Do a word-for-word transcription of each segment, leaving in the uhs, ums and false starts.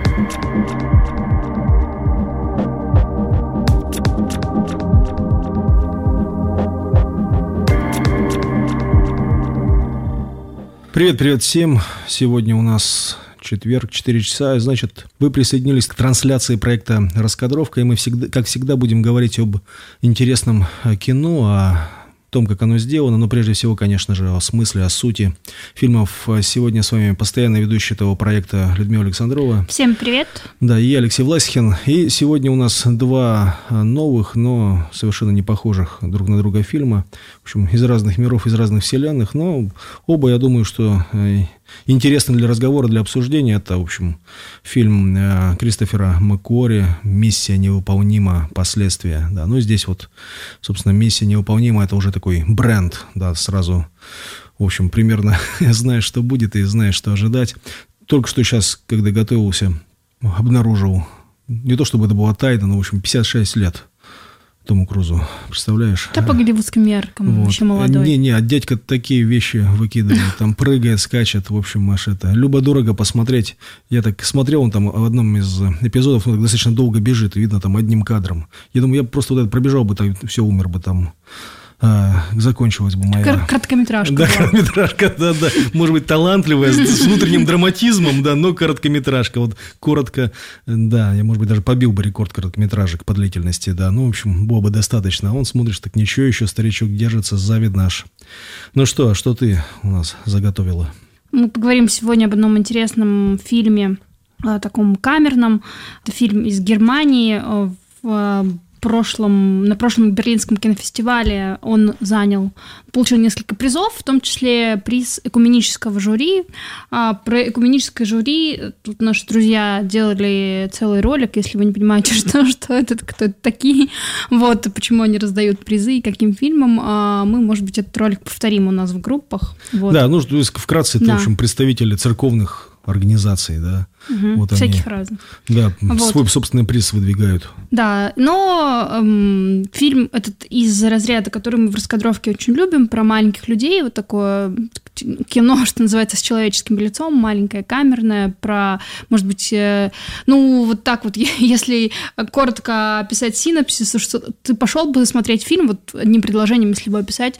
Привет, привет всем. Сегодня у нас четверг, четыре часа. Значит, вы присоединились к трансляции проекта «Раскадровка», и мы, всегда, как всегда, будем говорить об интересном кино, о том, как оно сделано, но прежде всего, конечно же, о смысле, о сути фильмов. Сегодня с вами постоянный ведущий этого проекта Людмила Александрова. Всем привет. Да, и я, Алексей Власихин. И сегодня у нас два новых, но совершенно не похожих друг на друга фильма. В общем, из разных миров, из разных вселенных, но оба, я думаю, что интересны для разговора, для обсуждения. Это, в общем, фильм Кристофера Маккуори «Миссия невыполнима. Последствия». Да, ну, здесь вот, собственно, «Миссия невыполнима» — это уже такой бренд, да, сразу, в общем, примерно знаешь, что будет, и знаешь, что ожидать. Только что сейчас, когда готовился, обнаружил, не то чтобы это была тайна, но, в общем, пятьдесят шесть лет Тому Крузу, представляешь? Да по голливудским меркам, вот. Еще молодой. Не-не, а дядька такие вещи выкидывает, там прыгает, скачет, в общем, аж это, любо-дорого посмотреть. Я так смотрел, он там в одном из эпизодов, он достаточно долго бежит, видно там одним кадром. Я думаю, я просто вот это пробежал бы, так все, умер бы там. А, закончилась бы моя... Кор- короткометражка. Да, была. Короткометражка, да, да. Может быть, талантливая, с внутренним драматизмом, да, но короткометражка. Вот коротко, да, я, может быть, даже побил бы рекорд короткометражек по длительности, да. Ну, в общем, было бы достаточно. А он, смотришь, так ничего, еще старичок держится, завидно аж. Ну что, что ты у нас заготовила? Мы поговорим сегодня об одном интересном фильме, таком камерном. Это фильм из Германии. В прошлом, на прошлом Берлинском кинофестивале он занял, получил несколько призов, в том числе приз экуменического жюри. А, про экуменическое жюри тут наши друзья делали целый ролик, если вы не понимаете, что, что это, кто это такие, вот, почему они раздают призы и каким фильмам, а мы, может быть, этот ролик повторим у нас в группах. Вот. Да, ну, то есть, вкратце, это, да. в общем, представители церковных организаций, да. Угу, вот всяких они, разных. Да, вот. Свой собственный приз выдвигают. Да, но эм, фильм этот из разряда, который мы в раскадровке очень любим, про маленьких людей, вот такое кино, что называется, с человеческим лицом, маленькое, камерное, про, может быть, э, ну, вот так вот, если коротко описать синопсис, что ты пошел бы смотреть фильм, вот одним предложением, если бы описать,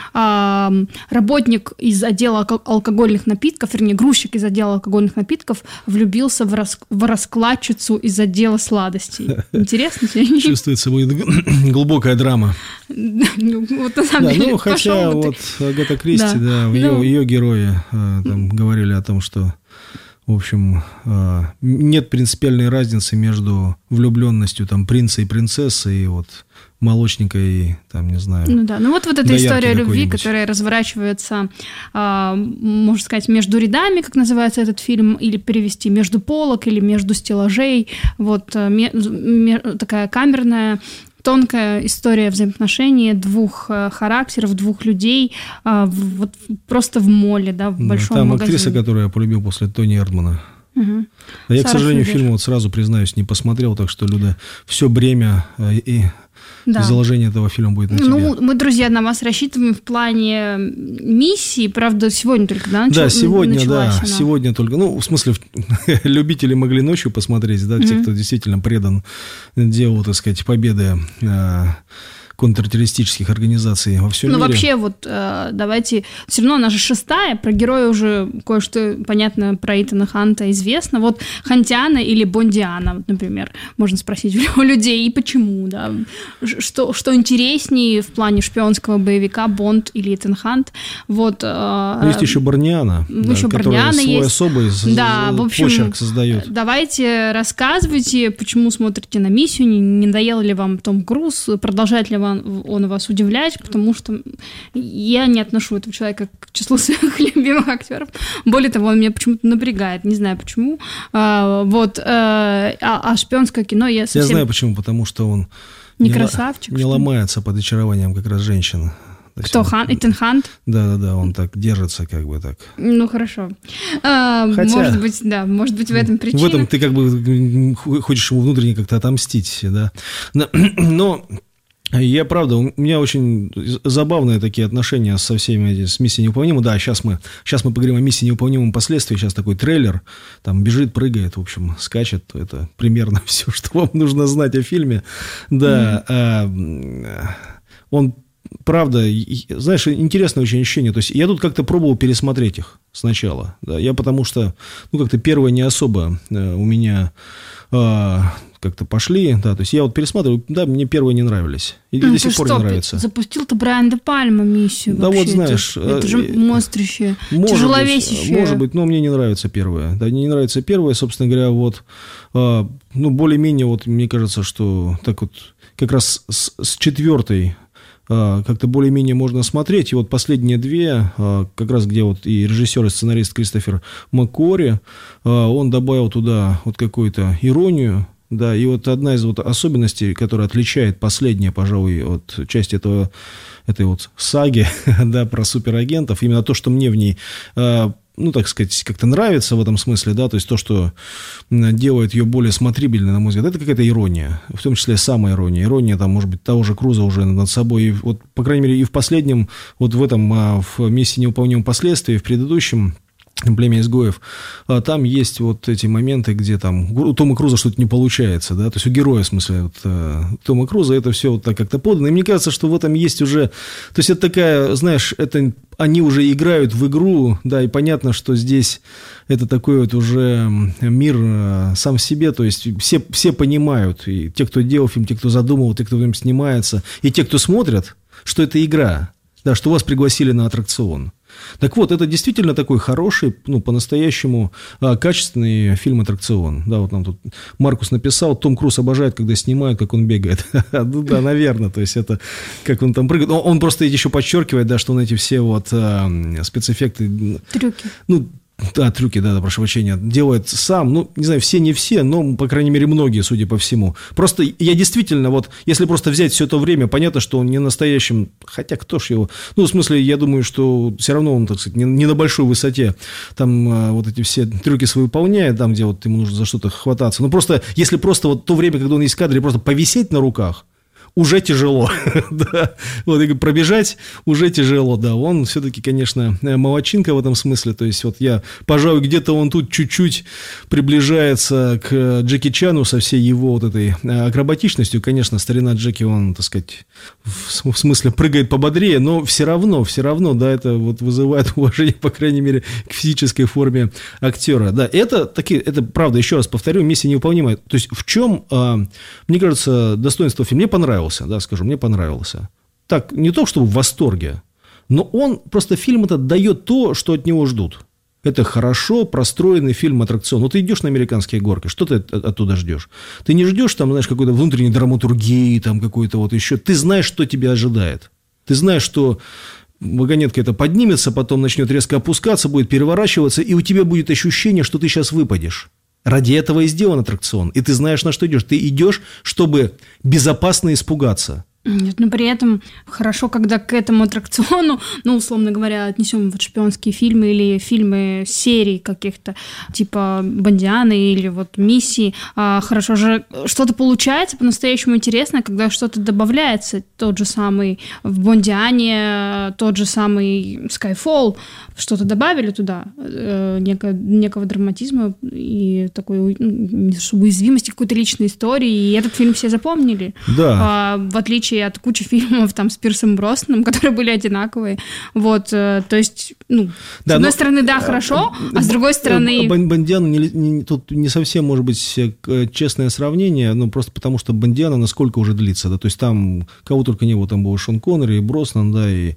э, работник из отдела алкогольных напитков, вернее, грузчик из отдела алкогольных напитков влюбился в, рас, в раскладчицу из отдела сладостей. Интересно тебе? Чувствуется будет глубокая драма. Вот, на самом да, деле, ну, хотя вот ты... Агата Кристи, да, да в ее, ну... ее герои а, там говорили о том, что, в общем, а, нет принципиальной разницы между влюбленностью там принца и принцессы, и вот молочника и, там, не знаю... Ну да, ну вот, вот эта история любви, которая разворачивается, а, можно сказать, между рядами, как называется этот фильм, или перевести между полок, или между стеллажей, вот ме, ме, такая камерная, тонкая история взаимоотношений двух характеров, двух людей, а, в, вот просто в моле, да, в большом там магазине. Там актриса, которую я полюбил после Тони Эрдмана. Угу. А я, Сара к сожалению, Фридер. фильм, вот сразу признаюсь, не посмотрел, так что, Люда, все бремя и... Да. Заложение этого фильма будет на ну, тебе. Мы, друзья, на вас рассчитываем в плане миссии, правда, сегодня только, да, начал, да, сегодня, началась да, она. сегодня только, ну, в смысле, любители могли ночью посмотреть, да, mm-hmm. те, кто действительно предан делу, так сказать, победы контртеррористических организаций во всем ну, мире. Ну, вообще, вот, э, давайте... Все равно она же шестая, про героя уже кое-что, понятно, про Итана Ханта известно. Вот Хантиана или Бондиана, вот, например, можно спросить у людей, и почему, да? Что, что интереснее в плане шпионского боевика, Бонд или Итан Хант? Вот, э, есть еще Борниана, да, еще которая Борниана свой есть. особый да, в общем, почерк создает. Давайте рассказывайте, почему смотрите на «Миссию», не, не надоел ли вам Том Круз, продолжает ли вам он вас удивлять, потому что я не отношу этого человека к числу своих любимых актеров. Более того, он меня почему-то напрягает, не знаю почему. А, вот, а, а шпионское кино я совсем... Я знаю почему, потому что он не, не красавчик, не ломается под очарованием как раз женщин. Кто, Хан? Итан Хант? Да-да-да, он так держится, как бы так. Ну, хорошо. А, Хотя, может быть, да, может быть, в этом причина. В этом ты как бы хочешь ему внутренне как-то отомстить, да. Но... но Я, правда, у меня очень забавные такие отношения со всеми этими, с «Миссией невыполнимой». Да, сейчас мы, сейчас мы поговорим о «Миссии невыполнимой» последствия. Сейчас такой трейлер, там бежит, прыгает, в общем, скачет. Это примерно все, что вам нужно знать о фильме. Да, mm-hmm. а, он, правда, знаешь, интересное очень ощущение. То есть я тут как-то пробовал пересмотреть их сначала. Да, я потому что, ну, как-то первое не особо у меня... А, как-то пошли, да, то есть я вот пересматриваю, да, мне первые не нравились, и ну, до сих пор что, не нравятся. Запустил-то Брайан де Пальма «Миссию» да, вот знаешь... Это, это же монстрище, тяжеловесящее. Может быть, но мне не нравится первое. Да, мне не нравится первое, собственно говоря, вот, ну, более-менее, вот, мне кажется, что так вот, как раз с, с четвертой как-то более-менее можно смотреть. И вот последние две, как раз где вот и режиссер, и сценарист Кристофер МакКуори, он добавил туда вот какую-то иронию. Да, и вот одна из вот особенностей, которая отличает последняя, пожалуй, вот часть этого, этой вот саги, да, про суперагентов, именно то, что мне в ней, ну, так сказать, как-то нравится в этом смысле, да, то есть то, что делает ее более смотрибельной, на мой взгляд, это какая-то ирония, в том числе самая ирония. Ирония, там, может быть, того же Круза уже над собой, и вот, по крайней мере, и в последнем, вот в этом, в «Миссии невыполнимой последствия», в предыдущем, «Племя изгоев», там есть вот эти моменты, где там у Тома Круза что-то не получается, да, то есть у героя, в смысле, вот, Тома Круза это все вот так как-то подано, и мне кажется, что в этом есть уже, то есть это такая, знаешь, это они уже играют в игру, да, и понятно, что здесь это такой вот уже мир сам в себе, то есть все, все понимают, и те, кто делал фильм, те, кто задумывал, те, кто в нем снимается, и те, кто смотрят, что это игра, да, что вас пригласили на аттракцион. Так вот, это действительно такой хороший, ну, по-настоящему а, качественный фильм-аттракцион. Да, вот нам тут Маркус написал, Том Круз обожает, когда снимают, как он бегает. Ну да, наверное, то есть это, как он там прыгает. Он просто еще подчеркивает, да, что он эти все вот а, спецэффекты... Трюки. Ну, да, трюки, да, да, прошу прощения, делает сам, ну, не знаю, все не все, но, по крайней мере, многие, судя по всему. Просто я действительно, вот, если просто взять все это время, понятно, что он не настоящим, хотя кто ж его, ну, в смысле, я думаю, что все равно он, так сказать, не, не на большой высоте, там, а, вот эти все трюки свои выполняет, там, где вот ему нужно за что-то хвататься. Ну, просто, если просто вот то время, когда он есть в кадре, просто повисеть на руках, уже тяжело, да, вот, и пробежать уже тяжело, да, он все-таки, конечно, молодчинка в этом смысле, то есть, вот я, пожалуй, где-то он тут чуть-чуть приближается к Джеки Чану со всей его вот этой акробатичностью, конечно, старина Джеки, он, так сказать, в, в смысле прыгает пободрее, но все равно, все равно, да, это вот вызывает уважение, по крайней мере, к физической форме актера, да, это, таки, это правда, еще раз повторю, «Миссия невыполнимая», то есть, в чем, мне кажется, достоинство фильма, мне понравилось, да, скажу, мне понравился. Так, не то, чтобы в восторге, но он, просто фильм этот дает то, что от него ждут. Это хорошо простроенный фильм-аттракцион. Вот ты идешь на американские горки, что ты оттуда ждешь? Ты не ждешь там, знаешь, какой-то внутренней драматургии, там какой-то вот еще. Ты знаешь, что тебя ожидает. Ты знаешь, что вагонетка это поднимется, потом начнет резко опускаться, будет переворачиваться, и у тебя будет ощущение, что ты сейчас выпадешь. Ради этого и сделан аттракцион. И ты знаешь, на что идешь. Ты идешь, чтобы безопасно испугаться. Нет, но при этом хорошо, когда к этому аттракциону, ну, условно говоря, отнесем вот шпионские фильмы или фильмы серий каких-то, типа «Бондианы» или вот «Миссии», а, хорошо же что-то получается по-настоящему интересное, когда что-то добавляется. Тот же самый в «Бондиане», тот же самый «Skyfall», что-то добавили туда, э, неко, некого драматизма и такой ну, уязвимости какой-то личной истории, и этот фильм все запомнили. Да. А, в отличие от кучи фильмов там с Пирсом Броснаном, которые были одинаковые. Вот, то есть, ну, да, с одной но, стороны, да, хорошо, а, а с другой стороны... Бондиана не, не, тут не совсем, может быть, честное сравнение, ну, просто потому что Бондиана насколько уже длится, да, то есть там кого только не было, там был Шон Коннери, и Броснан, да, и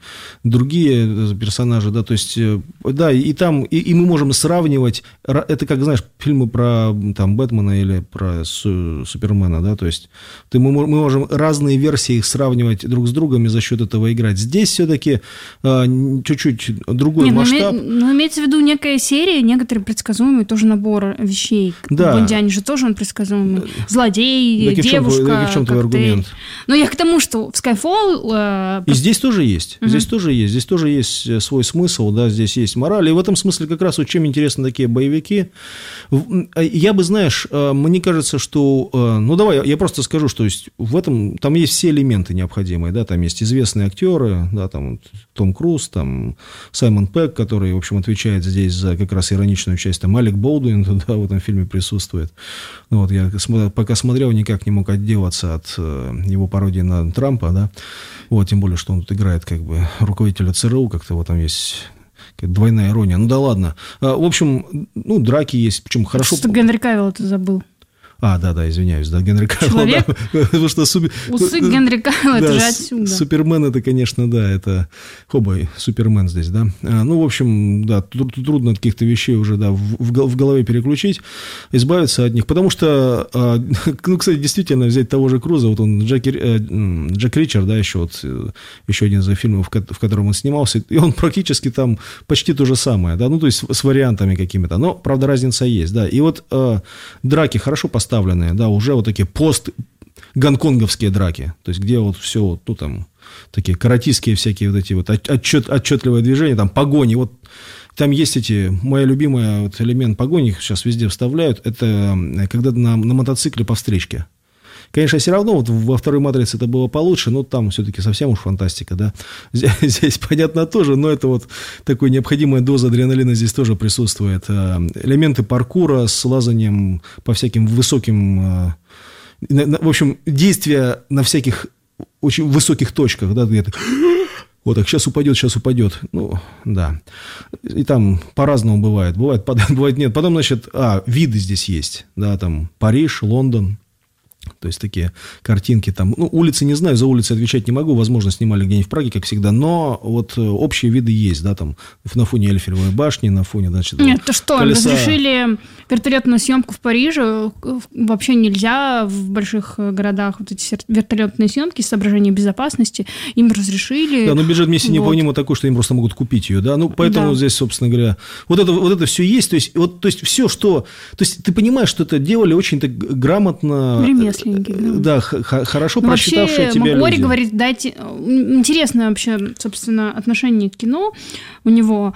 другие персонажи, да, то есть, да, и там, и, и мы можем сравнивать, это как, знаешь, фильмы про, там, Бэтмена или про Су, Супермена, да, то есть ты, мы, мы можем разные версии их сравнивать друг с другом и за счет этого играть. Здесь все-таки а, чуть-чуть другой Не, масштаб. Но, но имеется в виду некая серия, некоторые предсказуемый тоже набор вещей. Да. В Бондиане же тоже он предсказуемый. Злодей, да, девушка, да, в чем твой аргумент? Но я к тому, что в Skyfall... Э, и здесь тоже есть. Угу. Здесь тоже есть. Здесь тоже есть свой смысл, да, здесь есть мораль. И в этом смысле как раз вот чем интересны такие боевики. Я бы, знаешь, мне кажется, что... Ну, давай, я просто скажу, что есть в этом... Там есть все элементы. элементы необходимые, да, там есть известные актеры, да, там Том Круз, там Саймон Пегг, который, в общем, отвечает здесь за как раз ироничную часть, там Алек Болдуин, да, в этом фильме присутствует. Ну, вот я пока смотрел, никак не мог отделаться от его пародии на Трампа, да, вот, тем более, что он тут играет как бы руководителя ЦРУ, как-то вот там есть двойная ирония. Ну да ладно. А, в общем, ну, драки есть, причем хорошо... Что Генри Кавилла ты забыл. А, да-да, извиняюсь, да, Генри Кавилл. Человек? Да, потому что супер... Усы Генри Кавилла, да, это же отсюда. Супермен, это, конечно, да, это... Оба Супермен здесь, да. А, ну, в общем, да, трудно от каких-то вещей уже, да, в, в голове переключить, избавиться от них. Потому что, а, ну, кстати, действительно, взять того же Круза, вот он, Джек, Джек Ричер, да, еще вот, еще один из фильмов, в котором он снимался, и он практически там почти то же самое, да, ну, то есть с вариантами какими-то. Но, правда, разница есть, да. И вот а, драки хорошо поставлены, да, уже вот такие пост-гонконговские драки, то есть где вот все, вот, ну, там, такие каратистские всякие вот эти вот отчет, отчетливые движения, там, погони, вот, там есть эти, моя любимая вот элемент погони, их сейчас везде вставляют, это когда на, на мотоцикле по встречке. Конечно, все равно вот во второй «Матрице» это было получше, но там все-таки совсем уж фантастика, да. Здесь, здесь понятно тоже, но это вот такой необходимая доза адреналина здесь тоже присутствует. Элементы паркура с лазанием по всяким высоким... В общем, действия на всяких очень высоких точках, да, где-то... Вот так, сейчас упадет, сейчас упадет. Ну, да. И там по-разному бывает. Бывает, бывает нет. Потом, значит, а, виды здесь есть, да, там Париж, Лондон. То есть такие картинки там, ну, улицы не знаю, за улицы отвечать не могу, возможно, снимали где-нибудь в Праге, как всегда, но вот общие виды есть, да, там, на фоне Эйфелевой башни, на фоне, значит, нет, то что, колеса... разрешили вертолетную съемку в Париже, вообще нельзя в больших городах вот эти вертолетные съемки с соображением безопасности, им разрешили. Да, но бюджет миссии вот. Неполнимо такой, что им просто могут купить ее, да, ну, поэтому да. Вот здесь, собственно говоря, вот это, вот это все есть, то есть, вот, то есть, все, что, то есть, ты понимаешь, что это делали очень так грамотно... Ремесленники. Да, х- хорошо но прочитавшие вообще, тебя Макуари люди. говорит, дайте... Интересное вообще, собственно, отношение к кино у него.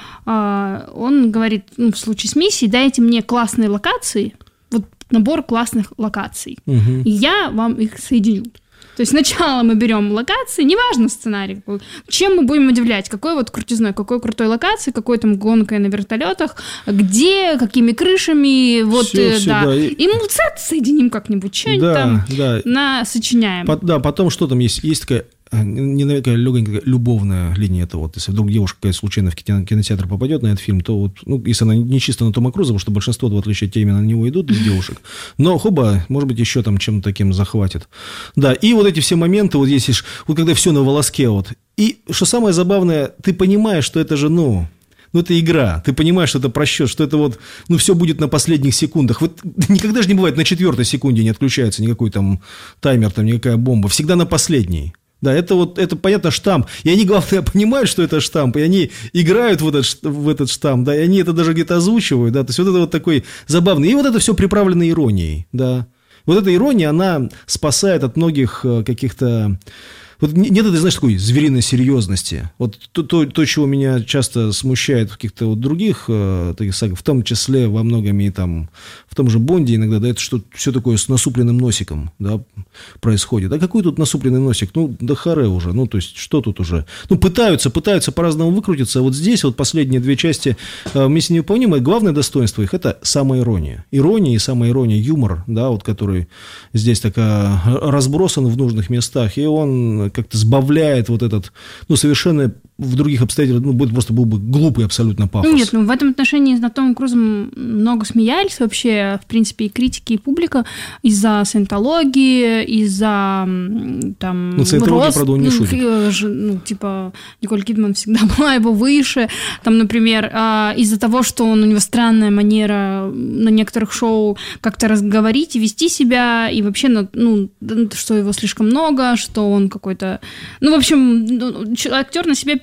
Он говорит, ну, в случае с миссией, дайте мне классные локации, вот набор классных локаций, угу. и я вам их соединю. То есть сначала мы берем локации, неважно сценарий, чем мы будем удивлять, какой вот крутизной, какой крутой локации, какой там гонкой на вертолетах, где, какими крышами, вот, все, э, все, да. да. И мы соединим как-нибудь, что-нибудь да, там да. на сочиняем. По, да, потом что там есть, есть такая... Не такая легонькая любовная линия, это вот, если вдруг девушка какая-то случайно в кинотеатр попадет на этот фильм, то вот, ну, если она не чисто на Тома Круза, потому что большинство, в отличие от именно на него идут для девушек, но хоба, может быть, еще там чем-то таким захватит. Да, и вот эти все моменты, вот здесь, вот когда все на волоске, вот, и что самое забавное, ты понимаешь, что это же, ну... Ну, это игра. Ты понимаешь, что это просчет, что это вот, ну, все будет на последних секундах. Вот никогда же не бывает на четвертой секунде не отключается никакой там таймер, там никакая бомба. Всегда на последней. Да, это вот, это, понятно, штамп. И они, главное, понимают, что это штамп, и они играют в этот, в этот штамп, да, и они это даже где-то озвучивают, да, то есть вот это вот такой забавный. И вот это все приправлено иронией, да. Вот эта ирония, она спасает от многих каких-то... Вот нет этой, знаешь, такой звериной серьезности. Вот то, то, то чего меня часто смущает в каких-то вот других э, таких сагах, в том числе во многом и там, в том же Бонде иногда, да, это что все такое с насупленным носиком, да, происходит. А какой тут насупленный носик? Ну, да харе уже, ну, то есть, что тут уже? Ну, пытаются, пытаются по-разному выкрутиться, а вот здесь вот последние две части э, «Миссия невыполнима», главное достоинство их – это самоирония. Ирония и самоирония, юмор, да, вот, который здесь такая разбросан в нужных местах, и он как-то сбавляет вот этот, ну, совершенно в других обстоятельствах, ну, просто был бы глупый абсолютно пафос. Нет, ну, в этом отношении над Томом Крузом много смеялись вообще, в принципе, и критики, и публика из-за саентологии, из-за там... Ну, саентология, рост, правда, он не шутит. Ну, типа, Николь Кидман всегда была его выше, там, например, из-за того, что он, у него странная манера на некоторых шоу как-то разговорить и вести себя, и вообще, ну, что его слишком много, что он какой-то... Ну, в общем, актер на себя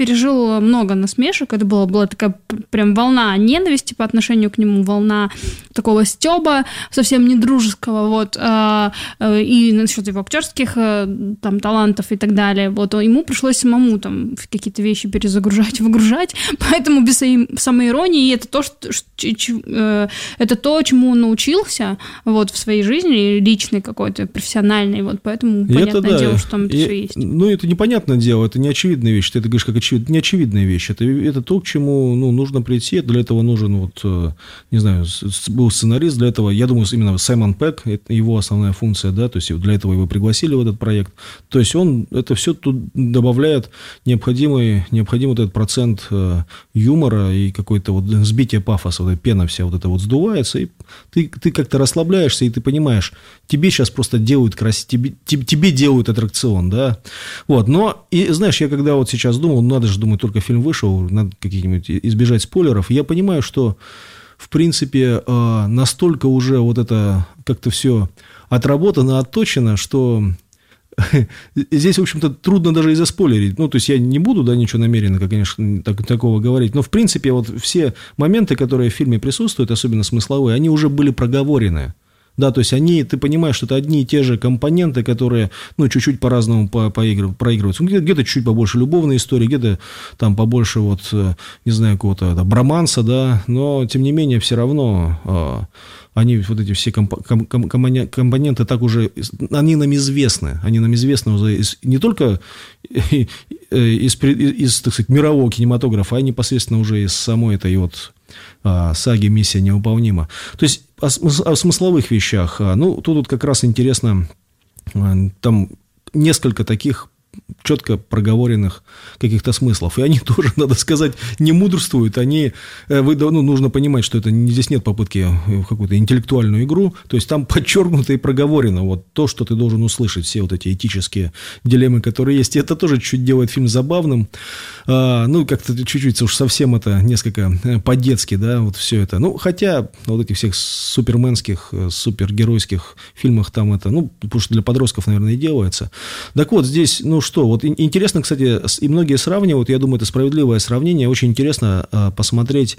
пережил много насмешек. Это была, была такая прям волна ненависти по отношению к нему, волна такого стёба совсем недружеского, вот, и насчет его актерских там талантов и так далее. Вот ему пришлось самому там какие-то вещи перезагружать, выгружать, поэтому без самоиронии, и это то, что, это то, чему он научился вот в своей жизни, личной какой-то, профессиональной, вот, поэтому и понятное это, дело, да. что там это и, все есть. Ну, это непонятное дело, это не очевидная вещь, ты это говоришь как очевид, не очевидная вещь, это, это то, к чему, ну, нужно прийти, для этого нужен, вот, не знаю, был сценарист, для этого, я думаю, именно Саймон Пегг, это его основная функция, да, то есть для этого его пригласили в этот проект, то есть он это все тут добавляет необходимый, необходимый вот этот процент юмора и какой-то вот сбитие пафоса, вот эта пена вся вот это вот сдувается, и ты, ты как-то расслабляешься, и ты понимаешь, тебе сейчас просто делают красиво, тебе, тебе, тебе делают аттракцион, да, вот, но, и знаешь, я когда вот сейчас думал, надо же, думаю, только фильм вышел, надо каких-нибудь избежать спойлеров, я понимаю, что, в принципе, настолько уже вот это как-то все отработано, отточено, что здесь, в общем-то, трудно даже и заспойлерить. Ну, то есть, я не буду, да, ничего намеренно, конечно, так, такого говорить. Но, в принципе, вот все моменты, которые в фильме присутствуют, особенно смысловые, они уже были проговорены. Да, то есть, они, ты понимаешь, что это одни и те же компоненты, которые, ну, чуть-чуть по-разному проигрываются. Где-то, где-то чуть побольше любовной истории, где-то там побольше, вот, не знаю, какого-то да, броманса, да, но, тем не менее, все равно... Они, вот эти все комп- ком- ком- компоненты так уже, они нам известны, они нам известны уже из, не только из, из, из, так сказать, мирового кинематографа, а непосредственно уже из самой этой вот а, саги «Миссия невыполнима». То есть, о, о смысловых вещах, ну, тут вот как раз интересно, там несколько таких четко проговоренных каких-то смыслов. И они тоже, надо сказать, не мудрствуют. Они, вы, ну, нужно понимать, что это, здесь нет попытки в какую-то интеллектуальную игру. То есть, там подчеркнуто и проговорено вот то, что ты должен услышать, все вот эти этические дилеммы, которые есть. И это тоже чуть-чуть делает фильм забавным. А, ну, как-то чуть-чуть уж совсем это несколько по-детски, да, вот все это. Ну, хотя вот этих всех суперменских, супергеройских фильмах там это, ну, потому что для подростков, наверное, и делается. Так вот, здесь, ну, что, вот интересно, кстати, и многие сравнивают, я думаю, это справедливое сравнение, очень интересно э, посмотреть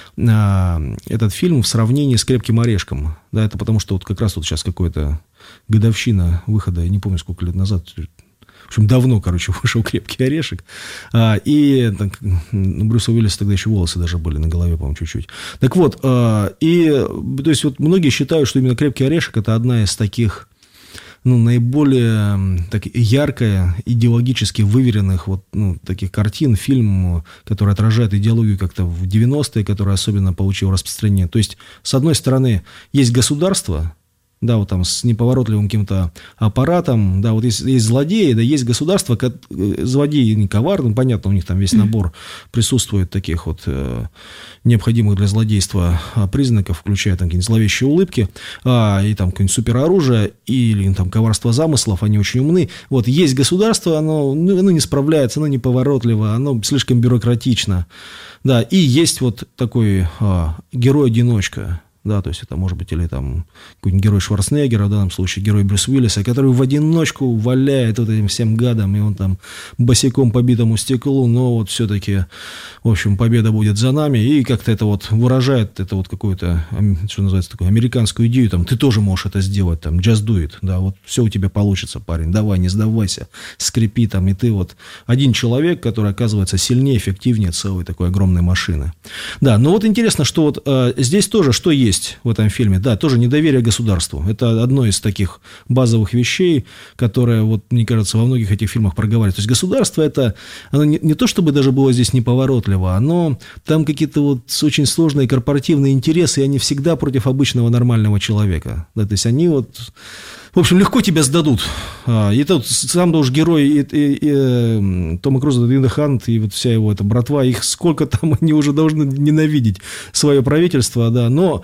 э, этот фильм в сравнении с «Крепким орешком», да, это потому что вот как раз вот сейчас какая-то годовщина выхода, я не помню, сколько лет назад, в общем, давно, короче, вышел «Крепкий орешек», а, и так, у Брюса Уиллиса тогда еще волосы даже были на голове, по-моему, чуть-чуть. Так вот, а, и, то есть, вот многие считают, что именно «Крепкий орешек» – это одна из таких, ну, наиболее так, яркая, идеологически выверенных вот, ну, таких картин, фильм, который отражает идеологию как-то в девяностые, который особенно получил распространение. То есть, с одной стороны, есть государство, да, вот там с неповоротливым каким-то аппаратом, да, вот есть, есть злодеи, да, есть государство, как, злодеи не коварны, понятно, у них там весь набор присутствует таких вот э, необходимых для злодейства признаков, включая там какие-нибудь зловещие улыбки, а, и там какое-нибудь супероружие, или там коварство замыслов, они очень умны. Вот есть государство, оно, ну, оно не справляется, оно неповоротливо, оно слишком бюрократично, да, и есть вот такой а, герой-одиночка. Да, то есть это может быть или там какой-нибудь герой Шварценеггера, в данном случае герой Брюс Уиллиса, который в одиночку валяет вот этим всем гадом, и он там босиком по битому стеклу, но вот все-таки, в общем, победа будет за нами, и как-то это вот выражает это вот какую-то, что называется, такую американскую идею, там, ты тоже можешь это сделать, там, just do it, да, вот все у тебя получится, парень, давай, не сдавайся, скрипи там, и ты вот один человек, который оказывается сильнее, эффективнее целой такой огромной машины. Да, но вот интересно, что вот э, здесь тоже, что есть в этом фильме, да, тоже недоверие государству. Это одно из таких базовых вещей, которое, вот, мне кажется, во многих этих фильмах проговаривается. То есть государство это, оно не, не то, чтобы даже было здесь неповоротливо, оно там какие-то вот очень сложные корпоративные интересы, и они всегда против обычного нормального человека. Да, то есть они вот, в общем, легко тебя сдадут. И тот сам уж герой и, и, и, Тома Круза, Дина Хант и вот вся его эта братва, их сколько там они уже должны ненавидеть свое правительство, да, но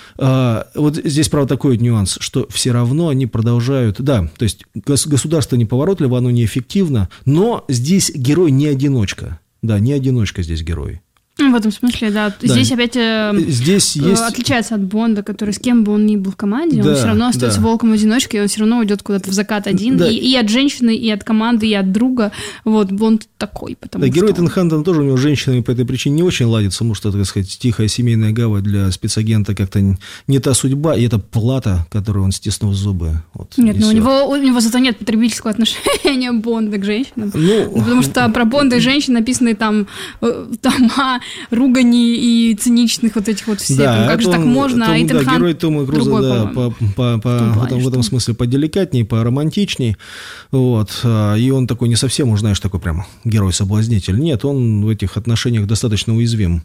а, вот здесь, правда, такой нюанс, что все равно они продолжают, да, то есть государство неповоротливо, оно неэффективно, но здесь герой не одиночка, да, не одиночка здесь герой. В этом смысле, да. да. Здесь опять Здесь есть... отличается от Бонда, который с кем бы он ни был в команде, да, он все равно остается да. волком-одиночкой, и он все равно уйдет куда-то в закат один. Да. И, и от женщины, и от команды, и от друга. Вот, Бонд такой, потому да, что... герой Этан Ханта тоже у него с женщинами по этой причине не очень ладится, потому что, так сказать, тихая семейная гавань для спецагента как-то не та судьба, и это плата, которую он стиснул зубы. Вот, нет, но у него, у него зато нет потребительского отношения Бонда к женщинам. Ну, потому что про Бонда и женщин написаны там тома ругани и циничных вот этих вот всех. Да, ну, как же он, так можно? Том, а Этан да, Хант герой Тома Круза, да, по, по, по, в, плане, этом, в этом смысле поделикатней, поромантичней. Вот. И он такой не совсем, уж знаешь, такой прям герой-соблазнитель. Нет, он в этих отношениях достаточно уязвим.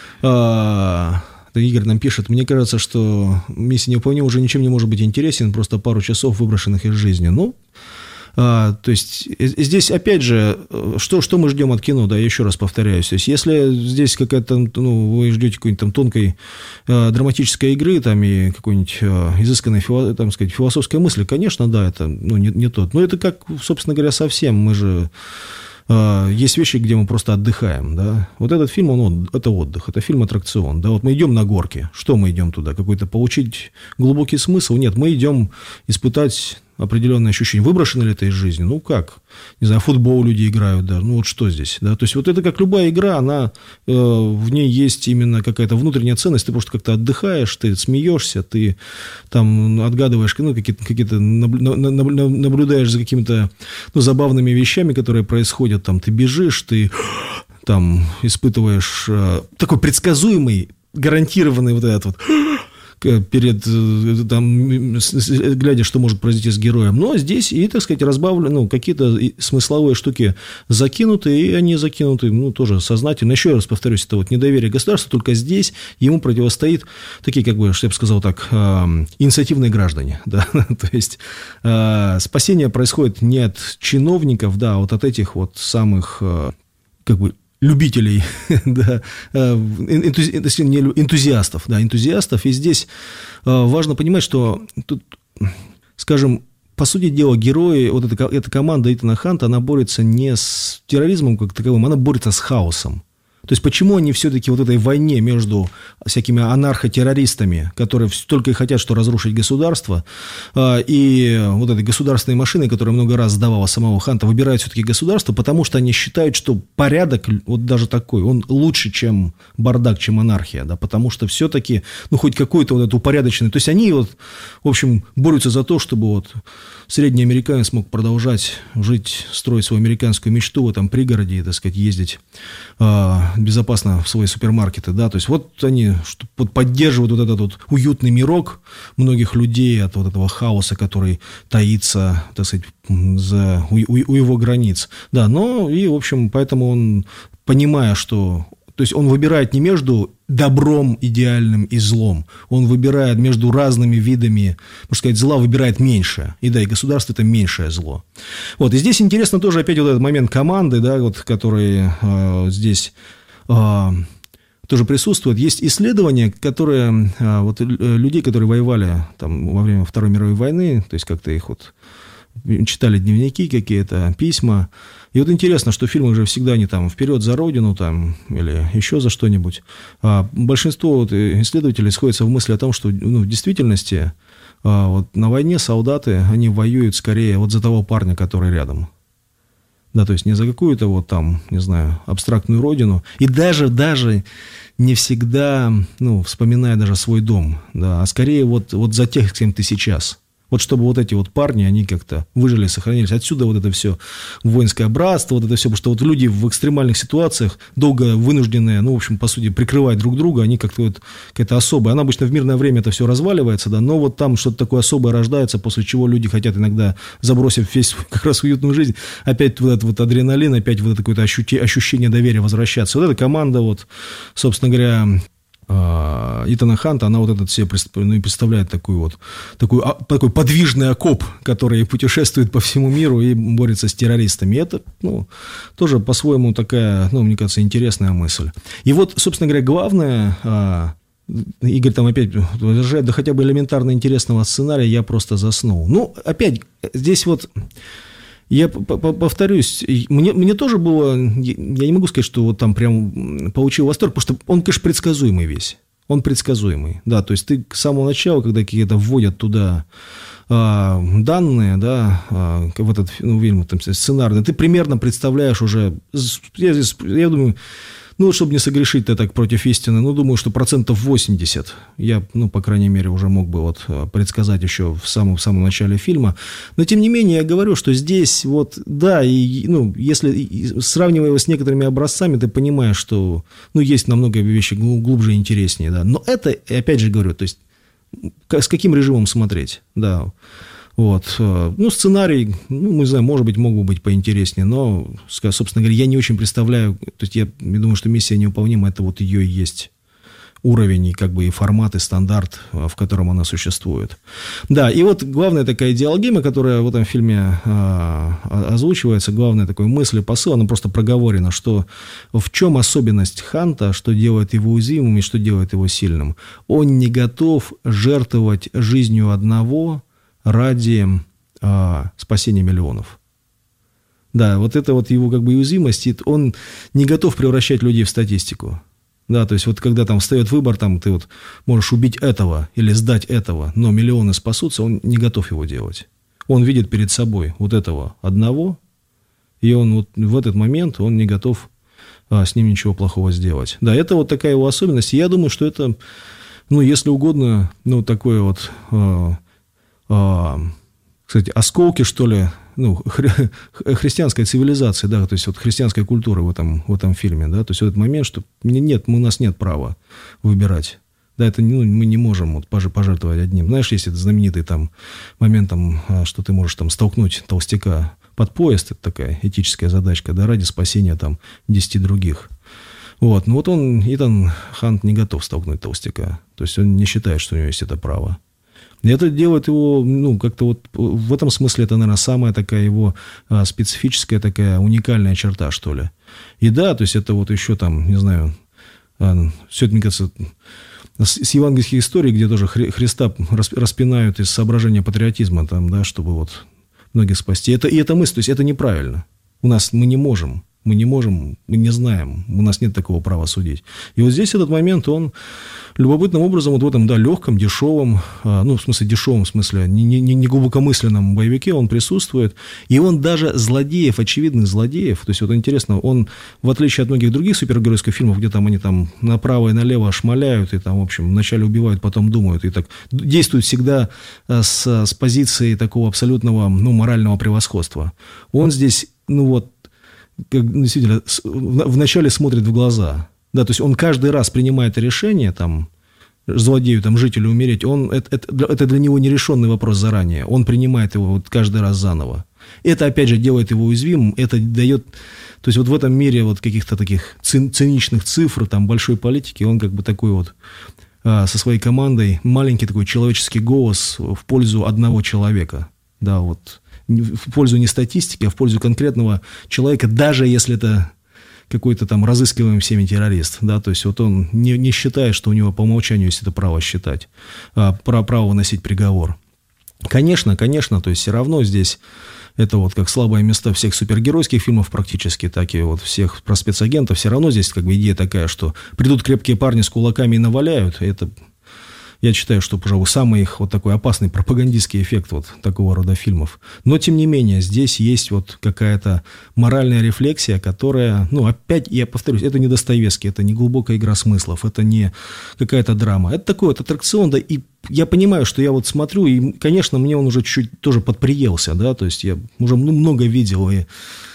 Игорь нам пишет: мне кажется, что «Миссия невыполнима» уже ничем не может быть интересен, просто пару часов, выброшенных из жизни. Ну, а, то есть здесь, опять же, что, что мы ждем от кино, да, я еще раз повторяюсь. То есть если здесь какая-то, ну, вы ждете какой-нибудь там тонкой а, драматической игры там, и какой-нибудь а, изысканной фило, там, сказать, философской мысли, конечно, да, это ну, не, не тот. Но это как, собственно говоря, совсем. Мы же... Есть вещи, где мы просто отдыхаем, да. Вот этот фильм, он, это отдых, это фильм-аттракцион, да. Вот мы идем на горки, что мы идем туда? Какой-то получить глубокий смысл? Нет, мы идем испытать определенное ощущение. Выброшены ли это из жизни? Ну, как? Не знаю, футбол люди играют, да. Ну, вот что здесь, да? То есть, вот это как любая игра, она, э, в ней есть именно какая-то внутренняя ценность. Ты просто как-то отдыхаешь, ты смеешься, ты там отгадываешь, ну, какие-то, какие-то наблюдаешь за какими-то, ну, забавными вещами, которые происходят. Там ты бежишь, ты там испытываешь э, такой предсказуемый, гарантированный вот этот вот... перед, там, глядя, что может произойти с героем. Но здесь и, так сказать, разбавлены, ну, какие-то смысловые штуки закинуты, и они закинуты, ну, тоже сознательно. Еще раз повторюсь, это вот недоверие государства, только здесь ему противостоит такие, как бы, что я бы сказал так, инициативные граждане, да, то есть спасение происходит не от чиновников, да, а вот от этих вот самых, как бы, любителей, да, энтузи... энтузиастов, да, энтузиастов. И здесь важно понимать, что тут, скажем, по сути дела, герои, вот эта, эта команда Итана Ханта, она борется не с терроризмом как таковым, она борется с хаосом. То есть, почему они все-таки вот этой войне между всякими анархотеррористами, которые только и хотят, что разрушить государство, и вот этой государственной машиной, которая много раз сдавала самого Ханта, выбирают все-таки государство, потому что они считают, что порядок, вот даже такой, он лучше, чем бардак, чем анархия, да, потому что все-таки, ну, хоть какой-то вот этот упорядоченный, то есть, они вот, в общем, борются за то, чтобы вот средний американец мог продолжать жить, строить свою американскую мечту в этом пригороде и, так сказать, ездить безопасно в свои супермаркеты, да, то есть вот они поддерживают вот этот вот уютный мирок многих людей от вот этого хаоса, который таится, так сказать, за, у, у его границ, да, но и, в общем, поэтому он, понимая, что, то есть он выбирает не между добром идеальным и злом, он выбирает между разными видами, можно сказать, зла, выбирает меньшее, и да, и государство – это меньшее зло. Вот, и здесь интересно тоже опять вот этот момент команды, да, вот, который э, здесь э, тоже присутствует. Есть исследования, которые, э, вот, людей, которые воевали там во время Второй мировой войны, то есть как-то их вот читали дневники какие-то, письма. И вот интересно, что в фильмах же всегда они там вперед за родину там, или еще за что-нибудь. А большинство вот исследователей сходятся в мысли о том, что ну, в действительности а, вот на войне солдаты, они воюют скорее вот за того парня, который рядом. Да, то есть не за какую-то вот там, не знаю, абстрактную родину. И даже, даже не всегда, ну, вспоминая даже свой дом, да, а скорее вот, вот за тех, с кем ты сейчас. Вот чтобы вот эти вот парни, они как-то выжили, сохранились. Отсюда вот это все воинское братство, вот это все, потому что вот люди в экстремальных ситуациях, долго вынужденные, ну, в общем, по сути, прикрывать друг друга, они как-то вот какая-то особая. Она обычно в мирное время это все разваливается, да, но вот там что-то такое особое рождается, после чего люди хотят иногда, забросив весь как раз уютную жизнь, опять вот этот вот адреналин, опять вот это какое-то ощущение доверия возвращаться. Вот эта команда, вот, собственно говоря, Итана Ханта, она вот этот себе ну, представляет такой вот такой, такой подвижный окоп, который путешествует по всему миру и борется с террористами. И это, ну, тоже по-своему такая, ну, мне кажется, интересная мысль. И вот, собственно говоря, главное, Игорь там опять возражает, да хотя бы элементарно интересного сценария, я просто заснул. Ну, опять, здесь вот Я повторюсь, мне, мне тоже было, я не могу сказать, что вот там прям получил восторг, потому что он, конечно, предсказуемый весь. Он предсказуемый, да, то есть ты с самого начала, когда какие-то вводят туда а, данные, да, а, в этот, ну, фильм, там, сценарный, ты примерно представляешь уже, я, здесь, я думаю, ну, чтобы не согрешить-то так против истины, ну, думаю, что процентов восемьдесят я, ну, по крайней мере, уже мог бы вот предсказать еще в самом, в самом начале фильма. Но, тем не менее, я говорю, что здесь вот, да, и, ну, если сравнивая его с некоторыми образцами, ты понимаешь, что, ну, есть намного вещи глубже и интереснее, да. Но это, опять же говорю, то есть, с каким режимом смотреть, да. Вот. Ну, сценарий, ну, не знаю, может быть, мог бы быть поинтереснее, но, собственно говоря, я не очень представляю, то есть я, я думаю, что «Миссия невыполнима» — это вот ее и есть уровень, и как бы и формат, и стандарт, в котором она существует. Да, и вот главная такая идеологема, которая в этом фильме а, озвучивается, главная такая мысль и посыл, она просто проговорена, что в чем особенность Ханта, что делает его уязвимым и что делает его сильным. Он не готов жертвовать жизнью одного ради а, спасения миллионов. Да, вот это вот его как бы уязвимость, он не готов превращать людей в статистику. Да, то есть вот когда там встает выбор, там ты вот можешь убить этого или сдать этого, но миллионы спасутся, он не готов его делать. Он видит перед собой вот этого одного, и он вот в этот момент он не готов а, с ним ничего плохого сделать. Да, это вот такая его особенность. И я думаю, что это, ну, если угодно, ну, такое вот... А, кстати, осколки, что ли, ну, хри- христианской цивилизации, да, то есть вот христианской культуры в этом, в этом фильме, да, то есть в этот момент, что нет, у нас нет права выбирать, да, это, ну, мы не можем вот пожертвовать одним. Знаешь, есть этот знаменитый там момент, там, что ты можешь там столкнуть толстяка под поезд, это такая этическая задачка, да, ради спасения там десяти других. Вот, ну вот он, Итан Хант не готов столкнуть толстяка, то есть он не считает, что у него есть это право. И это делает его, ну, как-то вот в этом смысле это, наверное, самая такая его а, специфическая такая уникальная черта, что ли. И да, то есть это вот еще там, не знаю, а, все это, мне кажется, с, с евангельских историй, где тоже Хри, Христа распинают из соображения патриотизма, там, да, чтобы вот многих спасти. Это, и это мысль, то есть это неправильно. У нас мы не можем. Мы не можем, мы не знаем, у нас нет такого права судить. И вот здесь этот момент, он любопытным образом вот в этом, да, легком, дешевом, ну, в смысле дешевом, в смысле не, не, не глубокомысленном боевике он присутствует. И он даже злодеев, очевидных злодеев, то есть вот интересно, он, в отличие от многих других супергеройских фильмов, где там они там направо и налево шмаляют, и там, в общем, вначале убивают, потом думают, и так действует всегда с, с позиции такого абсолютного, ну, морального превосходства. Он здесь, ну, вот, как, действительно, вначале смотрит в глаза. Да, то есть он каждый раз принимает решение, там, злодею, там, жителю умереть, он, это, это, это для него нерешенный вопрос заранее. Он принимает его вот каждый раз заново. Это, опять же, делает его уязвимым, это дает... То есть вот в этом мире вот каких-то таких циничных цифр, там, большой политики, он как бы такой вот а, со своей командой, маленький такой человеческий голос в пользу одного человека. Да, вот... в пользу не статистики, а в пользу конкретного человека, даже если это какой-то там разыскиваемый всеми террорист, да, то есть вот он не, не считает, что у него по умолчанию есть это право считать, а, право выносить приговор. Конечно, конечно, то есть все равно здесь это вот как слабое место всех супергеройских фильмов практически, так и вот всех про спецагентов, все равно здесь как бы идея такая, что придут крепкие парни с кулаками и наваляют, и это... Я считаю, что, пожалуй, самый их вот такой опасный пропагандистский эффект вот такого рода фильмов. Но, тем не менее, здесь есть вот какая-то моральная рефлексия, которая, ну, опять, я повторюсь, это не Достоевский, это не глубокая игра смыслов, это не какая-то драма. Это такой вот аттракцион, да, и я понимаю, что я вот смотрю, и, конечно, мне он уже чуть-чуть тоже подприелся, да, то есть я уже ну, много видел и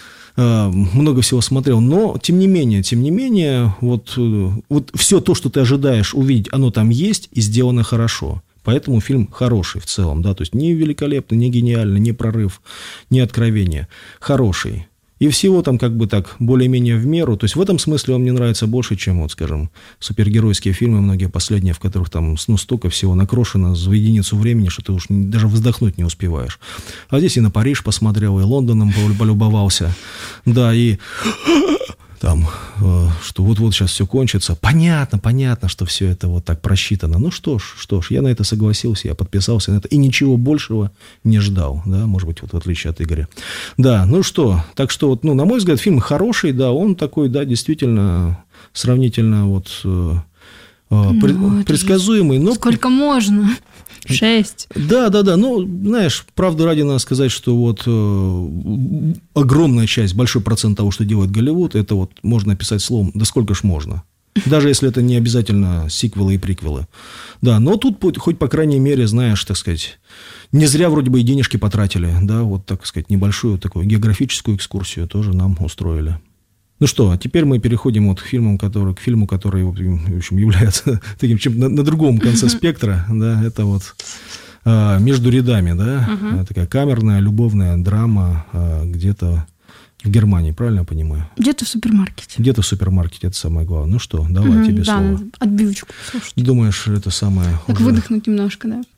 много всего смотрел, но тем не менее, тем не менее, вот, вот все то, что ты ожидаешь увидеть, оно там есть и сделано хорошо. Поэтому фильм хороший в целом, да, то есть не великолепный, не гениальный, не прорыв, не откровение, хороший. И всего там как бы так более-менее в меру. То есть в этом смысле он мне нравится больше, чем, вот, скажем, супергеройские фильмы, многие последние, в которых там ну, столько всего накрошено за единицу времени, что ты уж даже вздохнуть не успеваешь. А здесь и на Париж посмотрел, и Лондоном полюбовался. Да, и там, что вот-вот сейчас все кончится. Понятно, понятно, что все это вот так просчитано. Ну что ж, что ж, я на это согласился, я подписался на это и ничего большего не ждал, да, может быть, вот в отличие от Игоря. Да, ну что, так что вот, ну, на мой взгляд, фильм хороший, да, он такой, да, действительно сравнительно вот э, ну, пред, предсказуемый. Но... Сколько можно? Шесть. Да, да, да. Ну, знаешь, правду ради надо сказать, что вот э, огромная часть, большой процент того, что делает Голливуд, это вот можно описать словом «да сколько ж можно». Даже если это не обязательно сиквелы и приквелы. Да, но тут хоть, по крайней мере, знаешь, так сказать, не зря вроде бы и денежки потратили. Да, вот, так сказать, небольшую такую географическую экскурсию тоже нам устроили. Ну что, а теперь мы переходим вот к фильму, который, к фильму, который, в общем, является таким, чем на, на другом конце спектра, да, это вот а, «Между рядами», да, uh-huh. такая камерная, любовная драма а, где-то в Германии, правильно я понимаю? Где-то в супермаркете. Где-то в супермаркете, это самое главное. Ну что, давай, uh-huh, тебе да, слово. Да, отбивочку послушать. Думаешь, это самое... Так уже... выдохнуть немножко, да.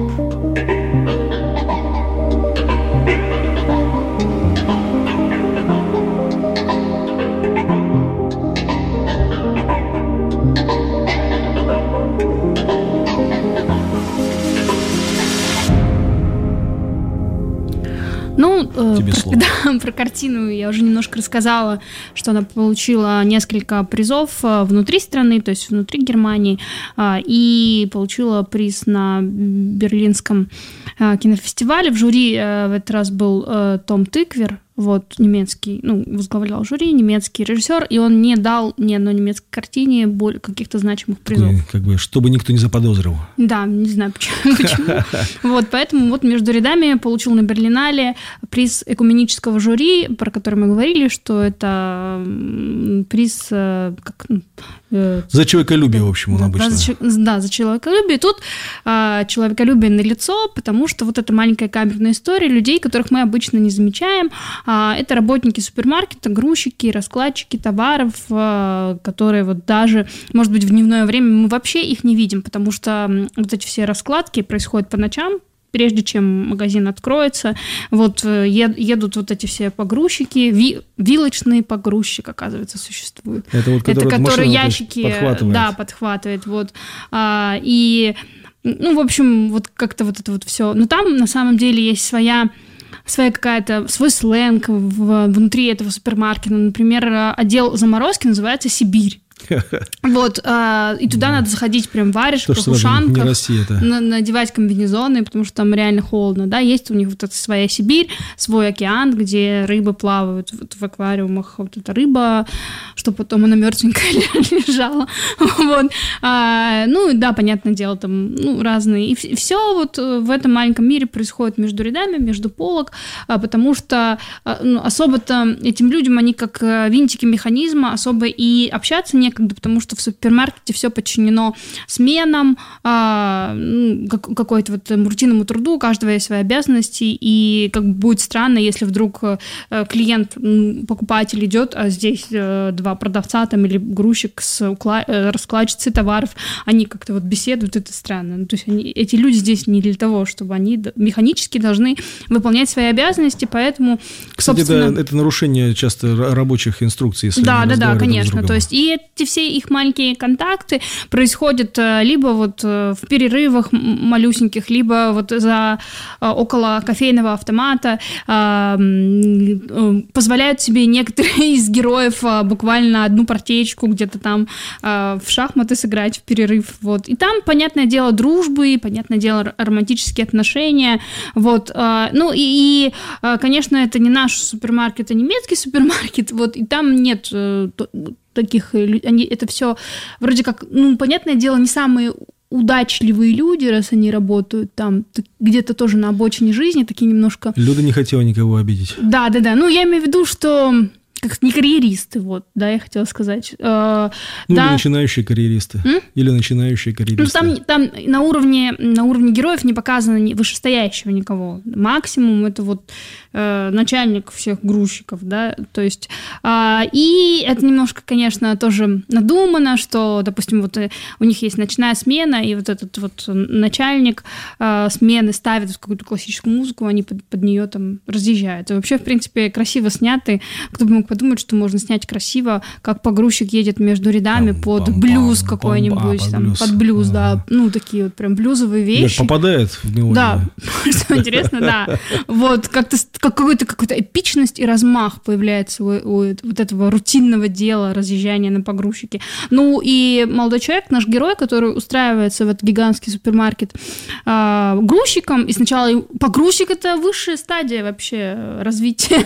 Ну, Тебе про, слово. Да, про картину я уже немножко рассказала, что она получила несколько призов внутри страны, то есть внутри Германии, и получила приз на Берлинском кинофестивале. В жюри в этот раз был Том Тыквер, вот, немецкий, ну, возглавлял жюри, немецкий режиссер, и он не дал ни одной немецкой картине более каких-то значимых призов. Такой, как бы, чтобы никто не заподозрил. Да, не знаю почему. почему. Вот, поэтому вот «Между рядами» получил на Берлинале приз экуменического жюри, про который мы говорили, что это приз... Как, за человеколюбие, в общем, он да, обычно. За, да, за человеколюбие. Тут а, человеколюбие налицо, потому что вот эта маленькая камерная история людей, которых мы обычно не замечаем, а, это работники супермаркета, грузчики, раскладчики товаров, а, которые вот даже, может быть, в дневное время мы вообще их не видим, потому что вот эти все раскладки происходят по ночам, прежде чем магазин откроется. Вот едут вот эти все погрузчики, ви, вилочный погрузчик, оказывается, существует. Это вот который, это, который машину, ящики подхватывает. Да, подхватывает. Вот. А, и, ну, в общем, вот как-то вот это вот все. Но там на самом деле есть своя своя какая-то, свой сленг в, внутри этого супермаркета. Например, отдел заморозки называется «Сибирь». Вот, а, и туда надо заходить прям в варежках, ушанках, на, надевать комбинезоны, потому что там реально холодно, да, есть у них вот эта своя Сибирь, свой океан, где рыбы плавают вот в аквариумах, вот эта рыба, что потом она мертвенькая лежала, вот, а, ну, да, понятное дело, там, ну, разные, и, и все вот в этом маленьком мире происходит между рядами, между полок, а, потому что а, ну, особо-то этим людям, они как винтики механизма, особо и общаться не некогда, потому что в супермаркете все подчинено сменам, а, ну, как, какой-то вот рутинному труду, у каждого есть свои обязанности, и как бы будет странно, если вдруг клиент, покупатель идет, а здесь два продавца там или грузчик с укла... раскладчицей товаров, они как-то вот беседуют, это странно. Ну, то есть они, эти люди здесь не для того, чтобы они механически должны выполнять свои обязанности, поэтому, кстати, собственно... это, это нарушение часто рабочих инструкций, если да, они да, да, конечно. друг с другом. То есть и эти все их маленькие контакты происходят либо вот в перерывах малюсеньких, либо вот за около кофейного автомата, позволяют себе некоторые из героев буквально одну партиечку где-то там в шахматы сыграть в перерыв. Вот. И там, понятное дело, дружбы, понятное дело, романтические отношения. Вот. Ну и, и, конечно, это не наш супермаркет, а немецкий супермаркет. Вот. И там нет таких, они, это все вроде как, ну, понятное дело, не самые удачливые люди, раз они работают там где-то тоже на обочине жизни, такие немножко... Люда не хотела никого обидеть. Да, да, да. Ну, я имею в виду, что как не карьеристы, вот, да, я хотела сказать. Э, ну, да. Или начинающие карьеристы. М? Или начинающие карьеристы. Ну, там, там на уровне, на уровне героев не показано вышестоящего никого. Максимум это вот э, начальник всех грузчиков, да, то есть... Э, и это немножко, конечно, тоже надумано, что, допустим, вот у них есть ночная смена, и вот этот вот начальник э, смены ставит какую-то классическую музыку, они под, под нее там разъезжают. И вообще, в принципе, красиво сняты. Кто бы мог подумать, что можно снять красиво, как погрузчик едет между рядами там, под пам, блюз пам, какой-нибудь, пам, а, там, под блюз, под блюз да. да, ну, такие вот прям блюзовые вещи. Нет, попадает в мелодию. Да, что интересно, да. Вот, как-то какой-то какой-то эпичность и размах появляется у, у вот этого рутинного дела разъезжания на погрузчике. Ну, и молодой человек, наш герой, который устраивается в этот гигантский супермаркет э, грузчиком, и сначала погрузчик — это высшая стадия вообще развития.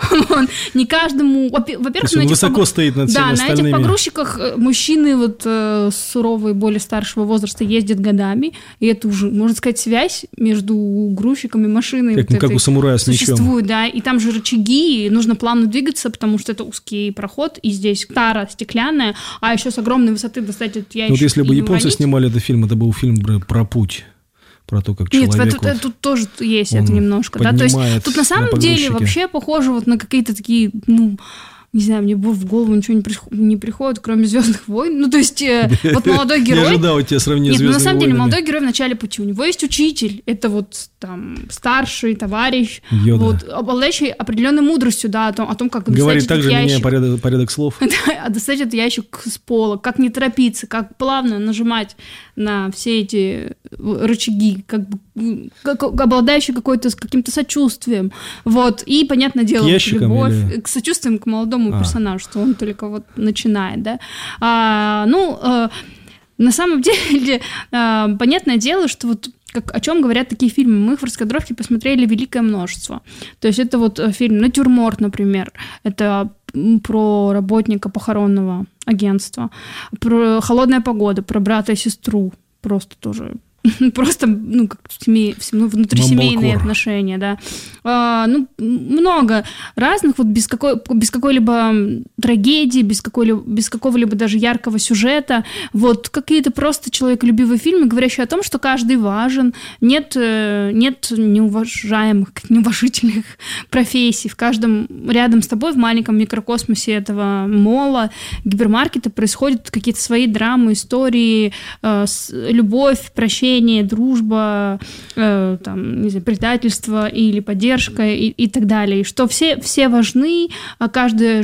Не каждому... Во-первых, он высоко стоит над всеми остальными. Да, на этих погрузчиках мужчины вот суровые, более старшего возраста ездят годами, и это уже, можно сказать, связь между грузчиком и машиной. Как, вот как у самурая с мечом. Существует, да, и там же рычаги, и нужно плавно двигаться, потому что это узкий проход, и здесь тара стеклянная, а еще с огромной высоты достать этот ящик. Вот если бы японцы уронить. снимали этот фильм, это был фильм про путь. Про то, как Нет, человек... Нет, вот, тут тоже есть это немножко. Да? То есть тут на самом на деле вообще похоже вот на какие-то такие... Ну, не знаю, мне в голову ничего не, приход, не приходит, кроме «Звездных войн». Ну, то есть, э, вот молодой герой... Не ожидал от тебя сравнения с «Звездными войнами». Нет, ну, на самом деле, войнами. молодой герой в начале пути. У него есть учитель, это вот там старший товарищ, Йода. Вот, обладающий определенной мудростью, да, о том, о том как достать Говорит этот также, ящик. меняя порядок, порядок слов. А достать этот ящик с пола, как не торопиться, как плавно нажимать на все эти рычаги, как, как обладающий какой-то, каким-то сочувствием. Вот. И, понятное дело, любовь, или... к сочувствием к молодому а. персонажу, что он только вот начинает, да. А, ну, а, на самом деле, а, понятное дело, что вот как, о чем говорят такие фильмы. Мы их в раскадровке посмотрели великое множество. То есть это вот фильм «Натюрморт», например. Это про работника похоронного агентства. Про «Холодная погода», про брата и сестру. Просто тоже... Просто, ну, как семей, ну, внутрисемейные Мамбалкор. Отношения, да. А, ну, много разных, вот без, какой, без какой-либо трагедии, без, какой-либо, без какого-либо даже яркого сюжета. Вот какие-то просто человеколюбивые фильмы, говорящие о том, что каждый важен, нет, нет неуважаемых, неуважительных профессий. В каждом рядом с тобой в маленьком микрокосмосе этого мола, гипермаркета происходят какие-то свои драмы, истории, любовь, прощение, дружба, э, там, не знаю, предательство или поддержка и, и так далее. И что все, все важны, а каждая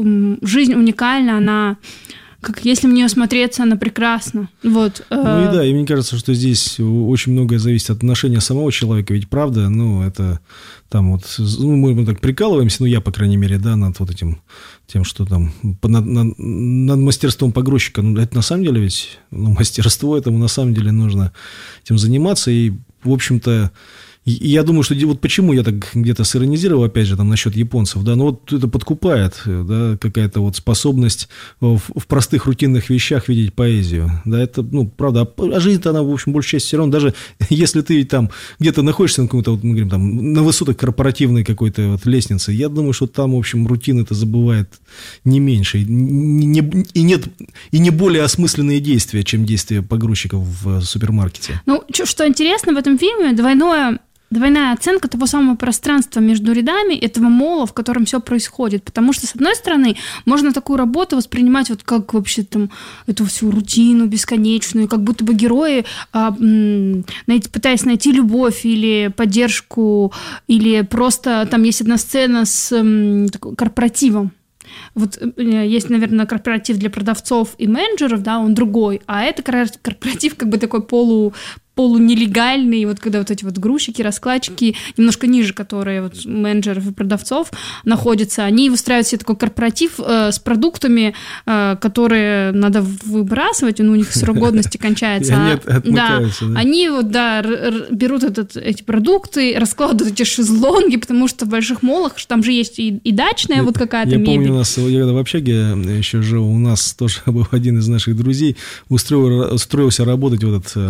жизнь уникальна, она, как если в нее смотреться, она прекрасна. Вот. Ну и да, и мне кажется, что здесь очень многое зависит от отношения самого человека, ведь правда, ну, это там вот, ну, мы так прикалываемся, ну, я, по крайней мере, да, над вот этим, тем, что там, над, над, над мастерством погрузчика, ну, это на самом деле ведь, ну, мастерство, этому на самом деле нужно этим заниматься, и, в общем-то, и я думаю, что вот почему я так где-то сиронизировал, опять же, там, насчет японцев, да, ну, вот это подкупает, да, какая-то вот способность в, в простых рутинных вещах видеть поэзию, да, это, ну, правда, а жизнь-то она, в общем, большей частью все равно, даже если ты там где-то находишься на каком-то, вот, мы говорим, там, на высотах корпоративной какой-то вот лестницы, я думаю, что там, в общем, рутина-то забывает не меньше, и не, и нет, и не более осмысленные действия, чем действия погрузчиков в супермаркете. Ну, что интересно в этом фильме, двойное Двойная оценка того самого пространства между рядами этого мола, в котором все происходит. Потому что, с одной стороны, можно такую работу воспринимать вот как вообще там эту всю рутину бесконечную, как будто бы герои, а, м, найти, пытаясь найти любовь или поддержку, или просто там есть одна сцена с м, такой, корпоративом. Вот есть, наверное, корпоратив для продавцов и менеджеров, да, он другой, а это корпоратив как бы такой полу... полунелегальный, вот когда вот эти вот грузчики, раскладчики, немножко ниже, которые вот менеджеров и продавцов находятся, они выстраивают себе такой корпоратив э, с продуктами, э, которые надо выбрасывать, ну, у них срок годности кончается. А, да, да, они вот, да, р- р- берут этот, эти продукты, раскладывают эти шезлонги, потому что в больших молах там же есть и, и дачная я, вот какая-то я мебель. Я помню, у нас, я когда в общаге еще жил, у нас тоже был один из наших друзей, устроил, устроился работать в этот...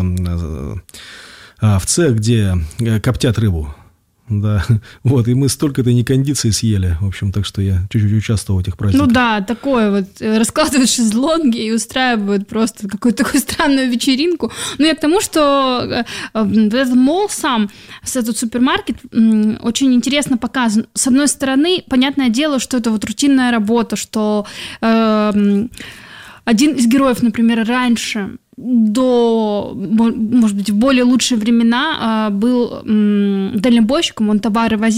в цех, где коптят рыбу. Да, вот, и мы столько-то некондиции съели, в общем, так что я чуть-чуть участвовал в этих праздниках. Ну да, такое вот, раскладывают шезлонги и устраивают просто какую-то такую странную вечеринку. Ну, я к тому, что этот молл сам, этот супермаркет очень интересно показан. С одной стороны, понятное дело, что это вот рутинная работа, что э, один из героев, например, раньше... до, может быть, в более лучшие времена был дальнобойщиком, он товары возил,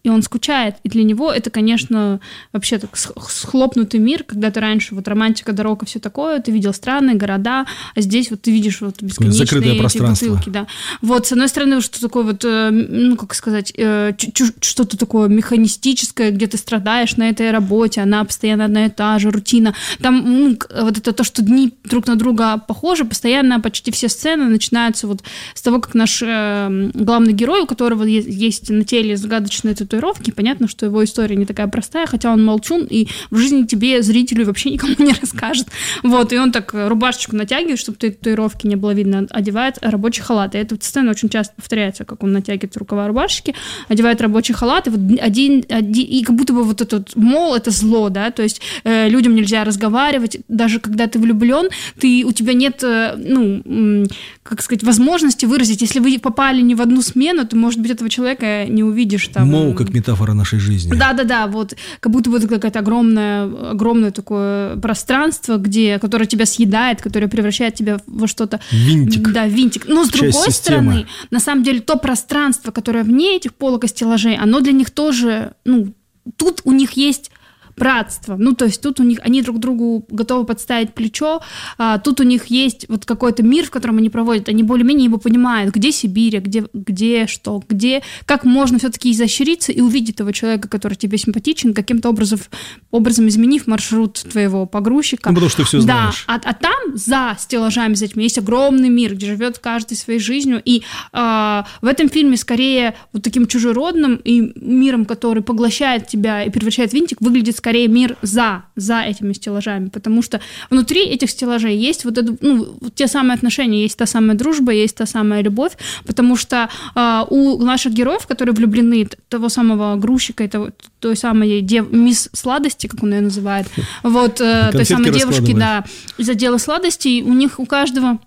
и он скучает. И для него это, конечно, вообще так схлопнутый мир, когда ты раньше, вот романтика, дорога, все такое, ты видел страны, города, а здесь вот ты видишь вот бесконечные закрытое эти пространство. бутылки, да. Вот, с одной стороны, что такое вот, ну, как сказать, что-то такое механистическое, где ты страдаешь на этой работе, она постоянно одна и та же, рутина. Там, ну, вот это то, что дни друг на друга похожи, постоянно почти все сцены начинаются вот с того, как наш э, главный герой, у которого есть, есть на теле загадочные татуировки, понятно, что его история не такая простая, хотя он молчун, и в жизни тебе, зрителю, вообще никому не расскажет. Вот, и он так рубашечку натягивает, чтобы татуировки не было видно, одевает рабочий халат. И эта сцена очень часто повторяется, как он натягивает рукава рубашки, одевает рабочий халат, и вот один, один и как будто бы вот этот мол, это зло, да, то есть э, людям нельзя разговаривать, даже когда ты влюблен, ты, у тебя нет, э, ну, как сказать, возможности выразить. Если вы попали не в одну смену, то, может быть, этого человека не увидишь там. Мол, как метафора нашей жизни. Да-да-да, вот, как будто бы это какое-то огромное, огромное такое пространство, где, которое тебя съедает, которое превращает тебя во что-то... Винтик. Да, винтик. Но, с другой системы. стороны, на самом деле, то пространство, которое вне этих полок и стеллажей, оно для них тоже, ну, тут у них есть... братство. Ну, то есть тут у них, они друг другу готовы подставить плечо, а, тут у них есть вот какой-то мир, в котором они проводят, они более-менее его понимают, где Сибирь, где, где что, где, как можно все-таки изощриться и увидеть того человека, который тебе симпатичен, каким-то образом, образом изменив маршрут твоего погрузчика. Ну, потому что ты все знаешь. Да, а, а там за стеллажами, за этими, есть огромный мир, где живет каждый своей жизнью, и а, в этом фильме скорее вот таким чужеродным и миром, который поглощает тебя и превращает в винтик, выглядит скорее скорее мир за, за этими стеллажами, потому что внутри этих стеллажей есть вот, это, ну, вот те самые отношения, есть та самая дружба, есть та самая любовь, потому что э, у наших героев, которые влюблены, того самого грузчика, этого, той самой дев... мисс сладости, как он ее называет, вот, э, той самой девушки, да, из отдела сладостей, у них у каждого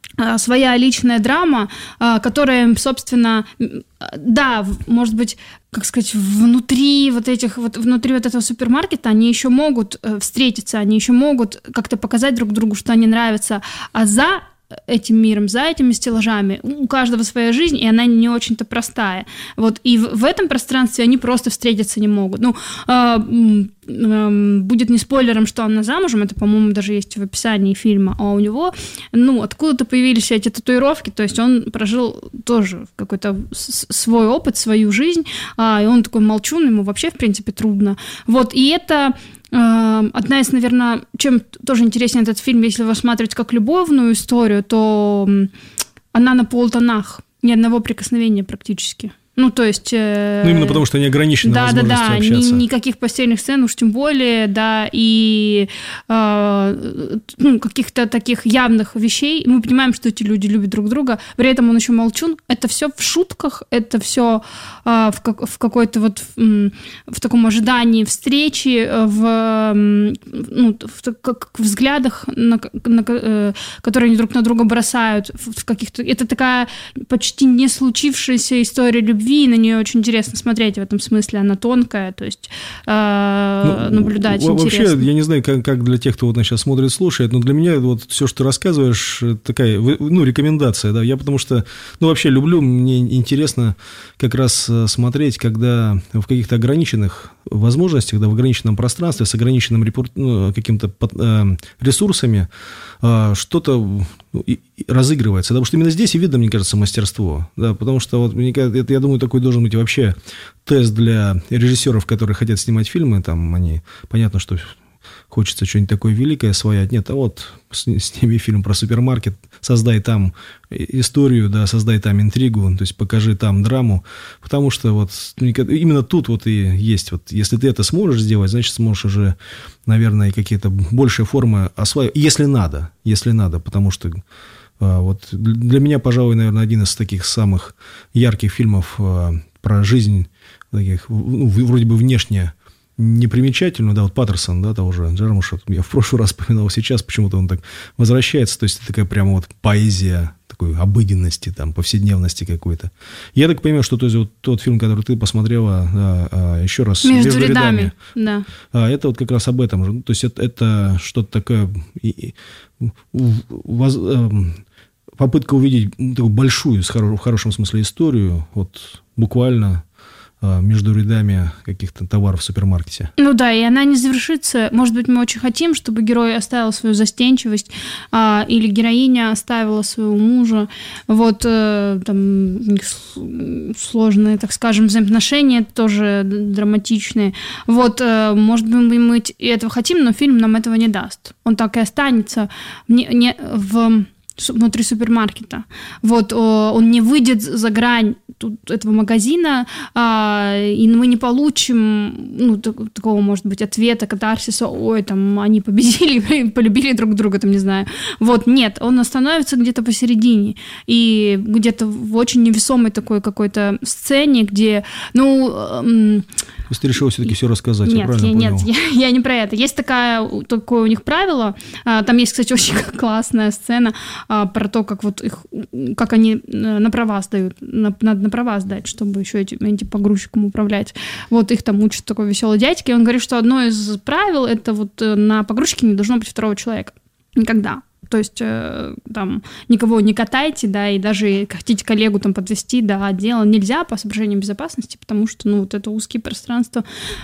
своя личная драма, которая, собственно, да, может быть, как сказать, внутри вот этих, вот внутри вот этого супермаркета они еще могут встретиться, они еще могут как-то показать друг другу, что они нравятся, а за этим миром, за этими стеллажами у каждого своя жизнь, и она не очень-то простая. Вот, и в, в этом пространстве они просто встретиться не могут. Ну, э, э, будет не спойлером, что она замужем, это, по-моему, даже есть в описании фильма, а у него, ну, откуда-то появились эти татуировки, то есть он прожил тоже какой-то свой опыт, свою жизнь, э, и он такой молчун, ему вообще, в принципе, трудно. Вот, и это одна из, наверное, чем тоже интересен этот фильм, если его рассматривать как любовную историю, то она на полтонах, ни одного прикосновения практически. Ну, то есть... Э, ну, именно потому, что не ограничены да, возможностью да, да, общаться. Ни, никаких постельных сцен, уж тем более, да, и э, ну, каких-то таких явных вещей. Мы понимаем, что эти люди любят друг друга, при этом он еще молчун. Это все в шутках, это все э, в, как, в какой-то вот в, в таком ожидании встречи, в, ну, в, как, в взглядах, на, на, э, которые они друг на друга бросают, в, в каких-то... Это такая почти не случившаяся история любви, и на нее очень интересно смотреть в этом смысле, она тонкая, то есть э, ну, наблюдать в- интересно. Вообще, я не знаю, как, как для тех, кто вот нас сейчас смотрит, слушает, но для меня вот все, что ты рассказываешь, такая, ну, рекомендация, да, я потому что, ну, вообще люблю, мне интересно как раз смотреть, когда в каких-то ограниченных возможностях, да, в ограниченном пространстве, с ограниченным репорт, ну, каким-то под, э, ресурсами э, что-то ну, и, и разыгрывается, да, потому что именно здесь и видно, мне кажется, мастерство, да, потому что вот, мне, это, я думаю, такой должен быть вообще тест для режиссеров, которые хотят снимать фильмы, там они, понятно, что хочется что-нибудь такое великое своять, нет, а вот сними фильм про супермаркет, создай там историю, да, создай там интригу, то есть покажи там драму, потому что вот именно тут вот и есть, вот если ты это сможешь сделать, значит, сможешь уже, наверное, какие-то большие формы осваивать, если надо, если надо, потому что вот для меня, пожалуй, наверное, один из таких самых ярких фильмов про жизнь, таких, ну, вроде бы внешне непримечательную, да, вот Паттерсон, да, того же Джармуша, я в прошлый раз вспоминал, сейчас почему-то он так возвращается, то есть это такая прямо вот поэзия такой обыденности, там, повседневности какой-то. Я так понимаю, что то есть, вот, тот фильм, который ты посмотрела, а, а, еще раз «Между, между рядами», да. А, это вот как раз об этом же, то есть это, это что-то такое, и, и, воз, э, попытка увидеть такую большую, в хорошем смысле, историю, вот буквально между рядами каких-то товаров в супермаркете. Ну да, и она не завершится. Может быть, мы очень хотим, чтобы герой оставил свою застенчивость, а, или героиня оставила своего мужа. Вот э, там сложные, так скажем, взаимоотношения, тоже драматичные. Вот, э, может быть, мы этого хотим, но фильм нам этого не даст. Он так и останется не, не в... внутри супермаркета. Вот, он не выйдет за грань тут, этого магазина, а, и мы не получим, ну, так, такого, может быть, ответа, катарсиса, ой, там, они победили, полюбили друг друга, там, не знаю. Вот, нет, он остановится где-то посередине, и где-то в очень невесомой такой какой-то сцене, где, ну... Эм, То есть ты решила все-таки все рассказать, нет, я правильно я, понял? Нет, я, я не про это. Есть такая, такое у них правило, там есть, кстати, очень классная сцена про то, как вот их, как они на права сдают, надо на права сдать, чтобы еще этим, этим погрузчиком управлять. Вот их там учат такой веселый дядька, и он говорит, что одно из правил, это вот на погрузчике не должно быть второго человека. Никогда. То есть э, там никого не катайте, да, и даже хотите коллегу там подвести до отдела нельзя по соображениям безопасности, потому что, ну, вот это узкие пространства,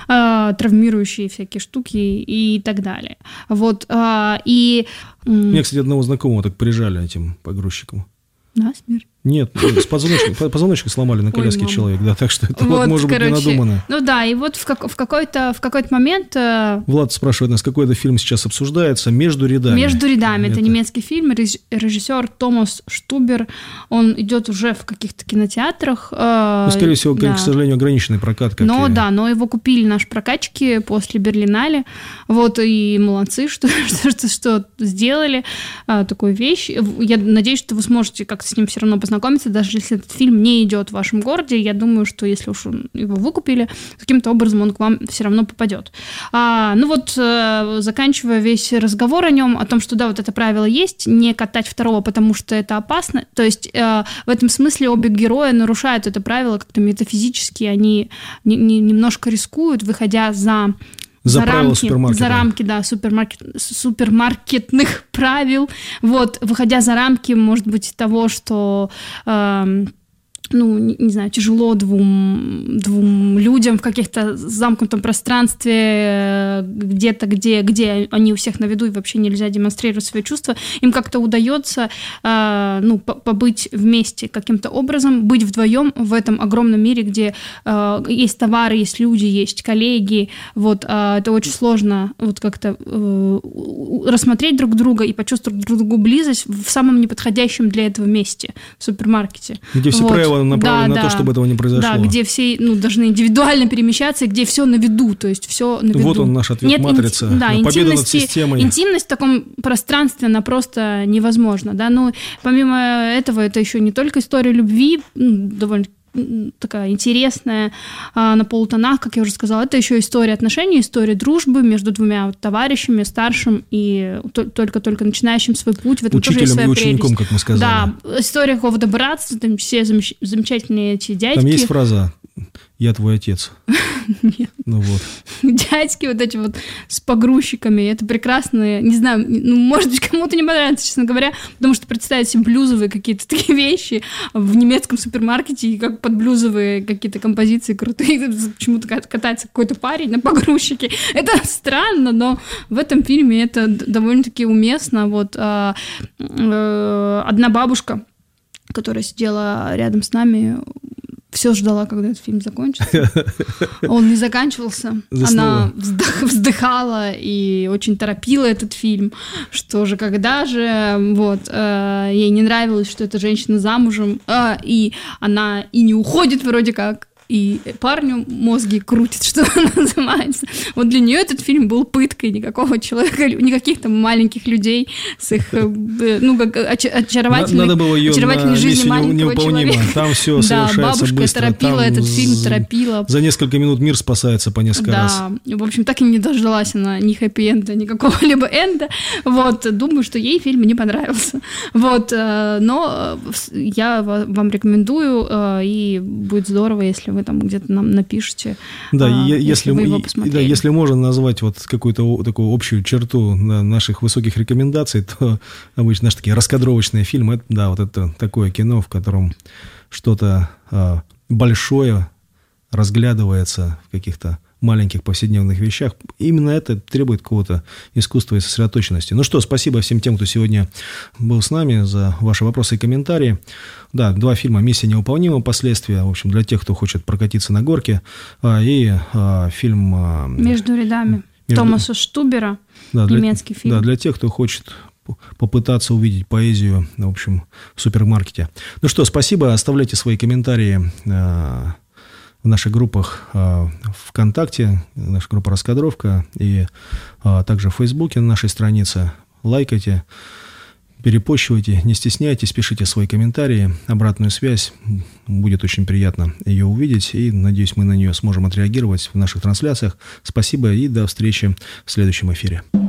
э, травмирующие всякие штуки и так далее. Вот, э, и... Меня, кстати, одного знакомого так прижали этим погрузчиком. Насмерть? Нет, с позвоночник, позвоночник сломали на коляске. Ой, человек, да, так что это вот, вот может короче, быть не надумано. Ну да, и вот в, как, в, какой-то, в какой-то момент... Влад спрашивает нас, какой это фильм сейчас обсуждается, «Между рядами». «Между рядами», это, это немецкий фильм, режиссер Томас Штубер, он идет уже в каких-то кинотеатрах. Ну, скорее всего, да. К сожалению, ограниченный прокат. Как но и... да, но его купили наши прокатчики после Берлинале, вот, и молодцы, что, что, что сделали а, такую вещь. Я надеюсь, что вы сможете как-то с ним все равно познакомиться, даже если этот фильм не идет в вашем городе, я думаю, что если уж его выкупили, каким-то образом он к вам все равно попадет. А, ну вот, э, заканчивая весь разговор о нем, о том, что да, вот это правило есть, не катать второго, потому что это опасно, то есть э, в этом смысле обе героя нарушают это правило как-то метафизически, они не, не, немножко рискуют, выходя за... За, за рамки, за рамки, да, супермаркет, супермаркетных правил, вот, выходя за рамки, может быть, того, что, э, ну, не, не знаю, тяжело двум, двум людям в каких-то замкнутом пространстве, где-то, где, где они у всех на виду, и вообще нельзя демонстрировать свои чувства, им как-то удается, э, ну, побыть вместе каким-то образом, быть вдвоем в этом огромном мире, где э, есть товары, есть люди, есть коллеги, вот, э, это очень сложно вот как-то э, рассмотреть друг друга и почувствовать друг другу близость в самом неподходящем для этого месте, в супермаркете. Где все вот. правила направлены да, на да. то, чтобы этого не произошло. Да, где все, ну, должны индивидуально перемещаться, и где все на виду, то есть все на виду. Вот он наш ответ, нет, матрица, инти- да, победа над системой. Интимность в таком пространстве, она просто невозможна, да, но помимо этого, это еще не только история любви, довольно такая интересная, на полутонах, как я уже сказала, это еще история отношений, история дружбы между двумя вот товарищами, старшим и только-только начинающим свой путь. В этом учителем тоже есть своя и учеником, прелесть. Как мы сказали. Да, история какого-то братства, там все замеч- замечательные эти дядьки. Там есть фраза «Я твой отец». Нет. Ну вот. Дядьки вот эти вот с погрузчиками, это прекрасно, не знаю, ну, может быть, кому-то не понравится, честно говоря, потому что представить себе блюзовые какие-то такие вещи в немецком супермаркете, и как под блюзовые какие-то композиции крутые, почему-то катается какой-то парень на погрузчике. Это странно, но в этом фильме это довольно-таки уместно. Вот а, а, одна бабушка, которая сидела рядом с нами, все ждала, когда этот фильм закончится. Он не заканчивался. Заснула. Она вздох, вздыхала и очень торопила этот фильм. Что же, когда же... Вот, э, ей не нравилось, что эта женщина замужем, э, и она и не уходит вроде как. И парню мозги крутит, что называется. Вот для нее этот фильм был пыткой, никакого человека, никаких там маленьких людей с их, ну, как очаровательной, Надо было ее очаровательной жизни маленького человека. Там все да, совершается бабушка быстро. торопила Там этот фильм, торопила. За несколько минут мир спасается по несколько да. раз. Да, в общем, так и не дождалась она ни хэппи-энда, ни какого-либо энда. Вот, думаю, что ей фильм не понравился. Вот, но я вам рекомендую, и будет здорово, если вы там где-то нам напишите, да, а, если, если, вы его да, если можно назвать вот какую-то такую общую черту да, наших высоких рекомендаций, то обычно наши такие раскадровочные фильмы, это, да, вот это такое кино, в котором что-то а, большое разглядывается в каких-то маленьких повседневных вещах. Именно это требует какого-то искусства и сосредоточенности. Ну что, спасибо всем тем, кто сегодня был с нами, за ваши вопросы и комментарии. Да, два фильма «Миссия невыполнима. Последствия». В общем, для тех, кто хочет прокатиться на горке. И а, фильм... А, «Между рядами» между... Томаса Штубера. Да, немецкий для, фильм. Да, для тех, кто хочет попытаться увидеть поэзию, в общем, в супермаркете. Ну что, спасибо. Оставляйте свои комментарии а, в наших группах а, ВКонтакте, наша группа «Раскадровка», и а, также в Фейсбуке на нашей странице. Лайкайте, перепощивайте, не стесняйтесь, пишите свои комментарии, обратную связь. Будет очень приятно ее увидеть, и, надеюсь, мы на нее сможем отреагировать в наших трансляциях. Спасибо и до встречи в следующем эфире.